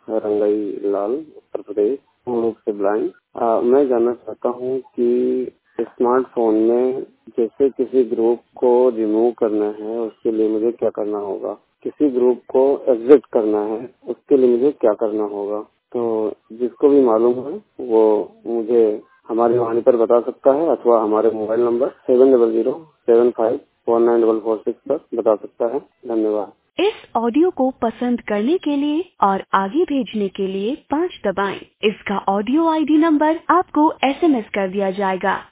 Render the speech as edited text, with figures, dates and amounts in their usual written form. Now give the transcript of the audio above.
रंगाई लाल, उत्तर प्रदेश, पूर्ण रूप से ब्लाइंड। मैं जानना चाहता हूँ कि स्मार्टफोन में जैसे किसी ग्रुप को रिमूव करना है उसके लिए मुझे क्या करना होगा, किसी ग्रुप को एग्जिट करना है उसके लिए मुझे क्या करना होगा। तो जिसको भी मालूम है वो मुझे हमारी वाणी पर बता सकता है अथवा हमारे मोबाइल नंबर 7007549446 पर बता सकता है। धन्यवाद। इस ऑडियो को पसंद करने के लिए और आगे भेजने के लिए 5 दबाएं। इसका ऑडियो आईडी नंबर आपको SMS कर दिया जाएगा।